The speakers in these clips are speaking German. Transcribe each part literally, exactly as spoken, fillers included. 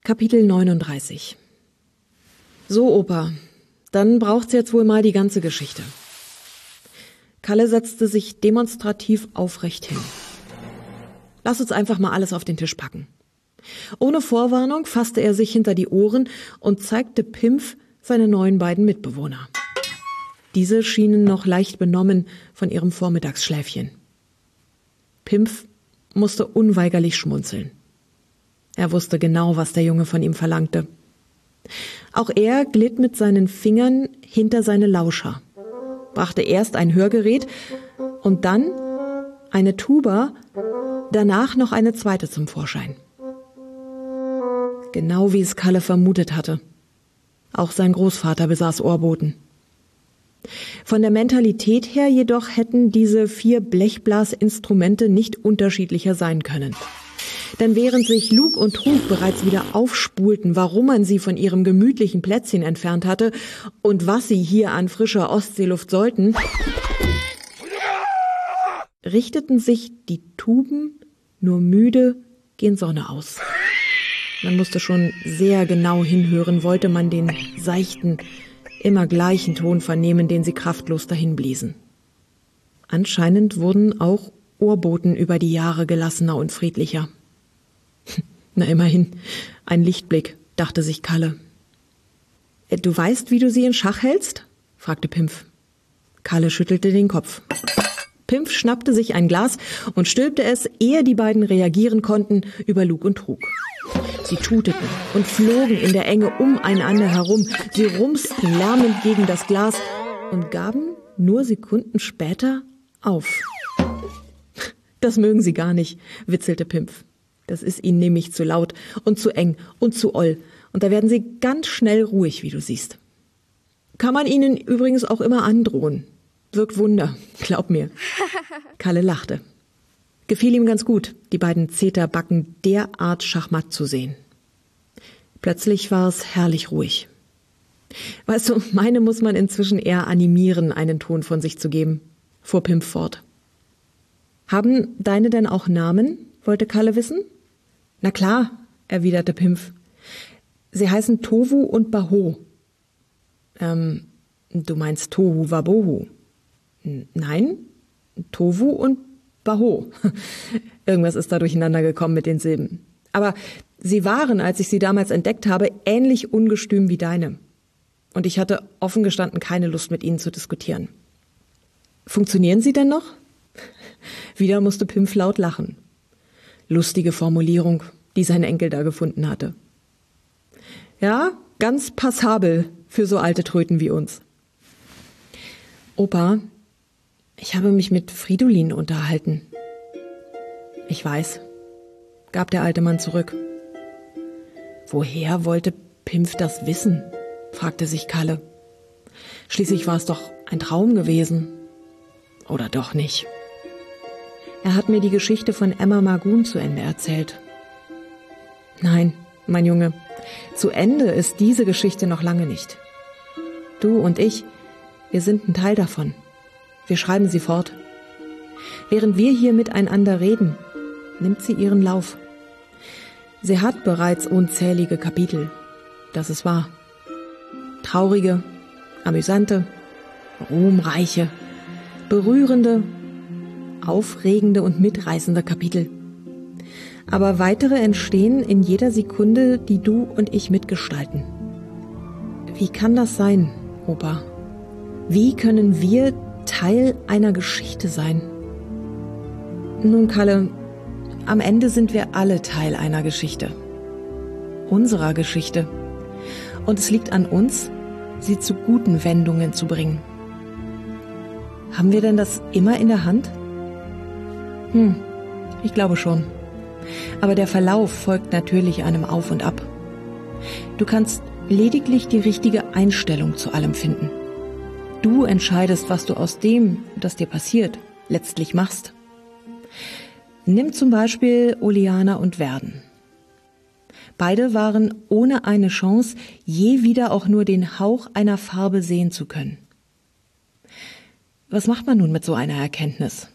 Kapitel neununddreißig. So, Opa, dann braucht's jetzt wohl mal die ganze Geschichte. Kalle setzte sich demonstrativ aufrecht hin. Lass uns einfach mal alles auf den Tisch packen. Ohne Vorwarnung fasste er sich hinter die Ohren und zeigte Pimpf seine neuen beiden Mitbewohner. Diese schienen noch leicht benommen von ihrem Vormittagsschläfchen. Pimpf musste unweigerlich schmunzeln. Er wusste genau, was der Junge von ihm verlangte. Auch er glitt mit seinen Fingern hinter seine Lauscher, brachte erst ein Hörgerät und dann eine Tuba, danach noch eine zweite zum Vorschein. Genau wie es Kalle vermutet hatte. Auch sein Großvater besaß Ohrboten. Von der Mentalität her jedoch hätten diese vier Blechblasinstrumente nicht unterschiedlicher sein können. Denn während sich Luke und Trug bereits wieder aufspulten, warum man sie von ihrem gemütlichen Plätzchen entfernt hatte und was sie hier an frischer Ostseeluft sollten, richteten sich die Tuben nur müde gen Sonne aus. Man musste schon sehr genau hinhören, wollte man den seichten, immer gleichen Ton vernehmen, den sie kraftlos dahinbliesen. Anscheinend wurden auch Ohrboten über die Jahre gelassener und friedlicher. Na immerhin, ein Lichtblick, dachte sich Kalle. Du weißt, wie du sie in Schach hältst? Fragte Pimpf. Kalle schüttelte den Kopf. Pimpf schnappte sich ein Glas und stülpte es, ehe die beiden reagieren konnten, über Luke und Trug. Sie tuteten und flogen in der Enge umeinander herum. Sie rumsten lärmend gegen das Glas und gaben nur Sekunden später auf. Das mögen sie gar nicht, witzelte Pimpf. Das ist ihnen nämlich zu laut und zu eng und zu oll. Und da werden sie ganz schnell ruhig, wie du siehst. Kann man ihnen übrigens auch immer androhen. Wirkt Wunder, glaub mir. Kalle lachte. Gefiel ihm ganz gut, die beiden Zeterbacken derart schachmatt zu sehen. Plötzlich war es herrlich ruhig. Weißt du, meine muss man inzwischen eher animieren, einen Ton von sich zu geben, fuhr Pimpf fort. Haben deine denn auch Namen? Wollte Kalle wissen. Na klar, erwiderte Pimpf. Sie heißen Tovu und Baho. Ähm, du meinst Tohu Wabohu? Nein, Tovu und Baho. Irgendwas ist da durcheinander gekommen mit den Silben. Aber sie waren, als ich sie damals entdeckt habe, ähnlich ungestüm wie deine. Und ich hatte offen gestanden keine Lust, mit ihnen zu diskutieren. Funktionieren sie denn noch? Wieder musste Pimpf laut lachen. Lustige Formulierung, die sein Enkel da gefunden hatte. Ja, ganz passabel für so alte Tröten wie uns. Opa, ich habe mich mit Fridolin unterhalten. Ich weiß, gab der alte Mann zurück. Woher wollte Pimpf das wissen? Fragte sich Kalle. Schließlich war es doch ein Traum gewesen. Oder doch nicht? Er hat mir die Geschichte von Emma Magoon zu Ende erzählt. Nein, mein Junge, zu Ende ist diese Geschichte noch lange nicht. Du und ich, wir sind ein Teil davon. Wir schreiben sie fort. Während wir hier miteinander reden, nimmt sie ihren Lauf. Sie hat bereits unzählige Kapitel, das ist wahr. Traurige, amüsante, ruhmreiche, berührende, aufregende und mitreißende Kapitel. Aber weitere entstehen in jeder Sekunde, die du und ich mitgestalten. Wie kann das sein, Opa? Wie können wir Teil einer Geschichte sein? Nun, Kalle, am Ende sind wir alle Teil einer Geschichte. Unserer Geschichte. Und es liegt an uns, sie zu guten Wendungen zu bringen. Haben wir denn das immer in der Hand? Hm, ich glaube schon. Aber der Verlauf folgt natürlich einem Auf und Ab. Du kannst lediglich die richtige Einstellung zu allem finden. Du entscheidest, was du aus dem, das dir passiert, letztlich machst. Nimm zum Beispiel Oleana und Werden. Beide waren ohne eine Chance, je wieder auch nur den Hauch einer Farbe sehen zu können. Was macht man nun mit so einer Erkenntnis?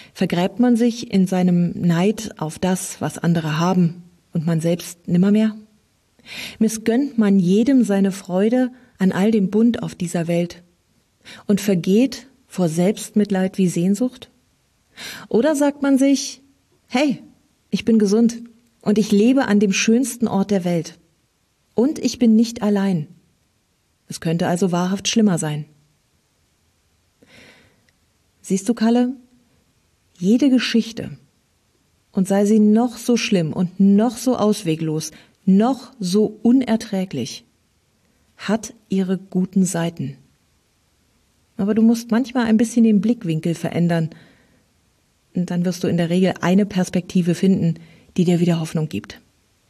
Vergräbt man sich in seinem Neid auf das, was andere haben, und man selbst nimmermehr? Missgönnt man jedem seine Freude an all dem Bunt auf dieser Welt und vergeht vor Selbstmitleid wie Sehnsucht? Oder sagt man sich, hey, ich bin gesund und ich lebe an dem schönsten Ort der Welt und ich bin nicht allein. Es könnte also wahrhaft schlimmer sein. Siehst du, Kalle, jede Geschichte, und sei sie noch so schlimm und noch so ausweglos, noch so unerträglich, hat ihre guten Seiten. Aber du musst manchmal ein bisschen den Blickwinkel verändern, und dann wirst du in der Regel eine Perspektive finden, die dir wieder Hoffnung gibt.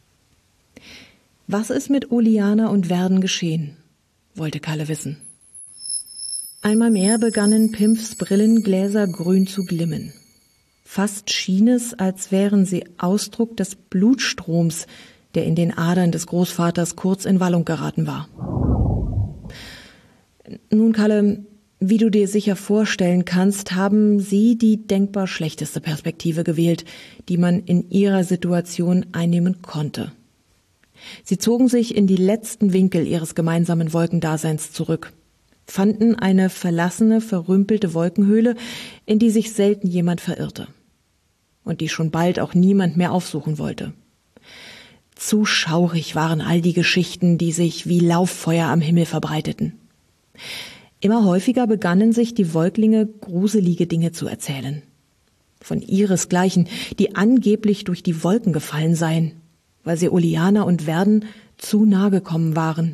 Was ist mit Oleana und Werden geschehen, wollte Kalle wissen. Einmal mehr begannen Pimps Brillengläser grün zu glimmen. Fast schien es, als wären sie Ausdruck des Blutstroms, der in den Adern des Großvaters kurz in Wallung geraten war. Nun, Kalle, wie du dir sicher vorstellen kannst, haben sie die denkbar schlechteste Perspektive gewählt, die man in ihrer Situation einnehmen konnte. Sie zogen sich in die letzten Winkel ihres gemeinsamen Wolkendaseins zurück, fanden eine verlassene, verrümpelte Wolkenhöhle, in die sich selten jemand verirrte und die schon bald auch niemand mehr aufsuchen wollte. Zu schaurig waren all die Geschichten, die sich wie Lauffeuer am Himmel verbreiteten. Immer häufiger begannen sich die Wolklinge gruselige Dinge zu erzählen. Von ihresgleichen, die angeblich durch die Wolken gefallen seien, weil sie Oleana und Werden zu nahe gekommen waren.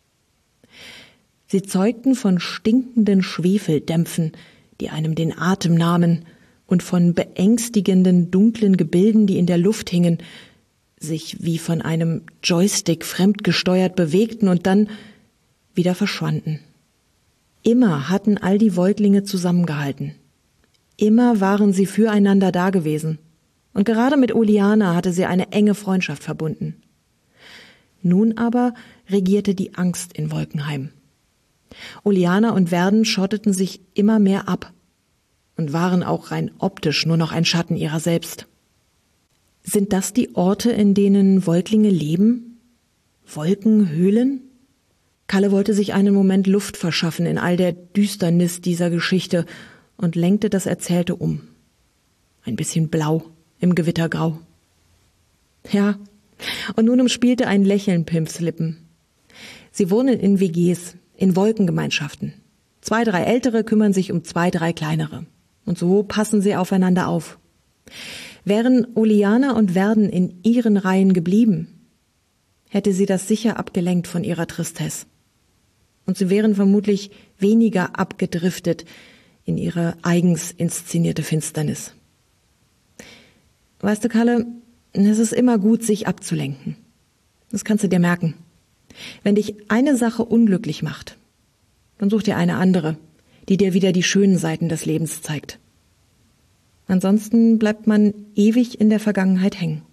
Sie zeugten von stinkenden Schwefeldämpfen, die einem den Atem nahmen, und von beängstigenden, dunklen Gebilden, die in der Luft hingen, sich wie von einem Joystick fremdgesteuert bewegten und dann wieder verschwanden. Immer hatten all die Wolklinge zusammengehalten. Immer waren sie füreinander dagewesen. Und gerade mit Oleana hatte sie eine enge Freundschaft verbunden. Nun aber regierte die Angst in Wolkenheim. Oleana und Werden schotteten sich immer mehr ab und waren auch rein optisch nur noch ein Schatten ihrer selbst. Sind das die Orte, in denen Wolklinge leben? Wolkenhöhlen? Kalle wollte sich einen Moment Luft verschaffen in all der Düsternis dieser Geschichte und lenkte das Erzählte um. Ein bisschen blau im Gewittergrau. Ja, und nun umspielte ein Lächeln Pimps Lippen. Sie wohnen in W Gs, in Wolkengemeinschaften. Zwei, drei Ältere kümmern sich um zwei, drei Kleinere. Und so passen sie aufeinander auf. Wären Oleana und Werden in ihren Reihen geblieben, hätte sie das sicher abgelenkt von ihrer Tristesse. Und sie wären vermutlich weniger abgedriftet in ihre eigens inszenierte Finsternis. Weißt du, Kalle, es ist immer gut, sich abzulenken. Das kannst du dir merken. Wenn dich eine Sache unglücklich macht, dann such dir eine andere, die dir wieder die schönen Seiten des Lebens zeigt. Ansonsten bleibt man ewig in der Vergangenheit hängen.